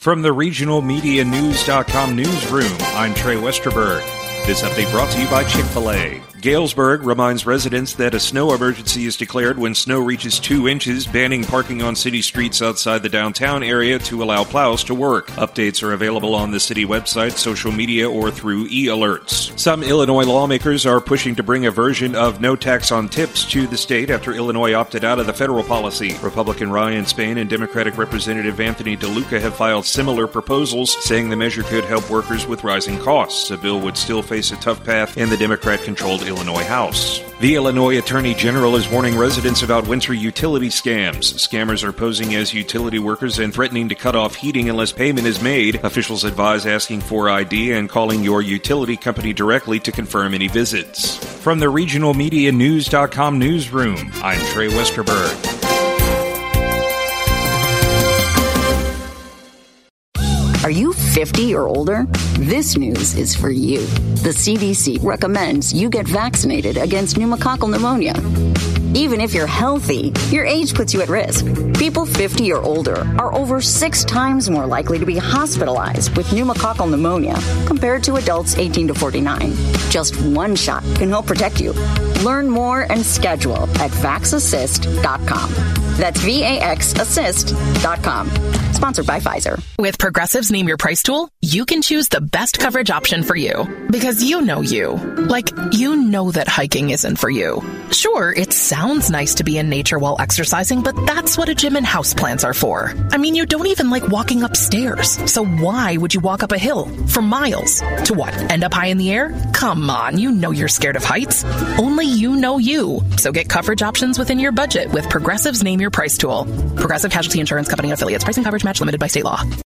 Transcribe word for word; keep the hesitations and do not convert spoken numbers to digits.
From the regional media news dot com newsroom, I'm Trey Westerberg. This update brought to you by Chick-fil-A. Galesburg reminds residents that a snow emergency is declared when snow reaches two inches, banning parking on city streets outside the downtown area to allow plows to work. Updates are available on the city website, social media, or through e-alerts. Some Illinois lawmakers are pushing to bring a version of no tax on tips to the state after Illinois opted out of the federal policy. Republican Ryan Spain and Democratic Representative Anthony DeLuca have filed similar proposals, saying the measure could help workers with rising costs. The bill would still face a tough path in the Democrat-controlled Illinois House. The Illinois Attorney General is warning residents about winter utility scams. Scammers are posing as utility workers and threatening to cut off heating unless payment is made. Officials advise asking for I D and calling your utility company directly to confirm any visits. From the regional media news dot com newsroom, I'm Trey Westerberg. Are you fifty or older? This news is for you. The C D C recommends you get vaccinated against pneumococcal pneumonia. Even if you're healthy, your age puts you at risk. People fifty or older are over six times more likely to be hospitalized with pneumococcal pneumonia compared to adults eighteen to forty-nine. Just one shot can help protect you. Learn more and schedule at vax assist dot com. That's V A X assist dot com. Sponsored by Pfizer. With Progressive's Name Your Price tool, you can choose the best coverage option for you. Because you know you. Like, you know that hiking isn't for you. Sure, it sounds nice to be in nature while exercising, but that's what a gym and houseplants are for. I mean, you don't even like walking upstairs. So why would you walk up a hill for miles? To what, end up high in the air? Come on, you know you're scared of heights. Only you know you. So get coverage options within your budget with Progressive's Name Your Price tool. Progressive Casualty Insurance Company and affiliates. Pricing coverage match limited by state law.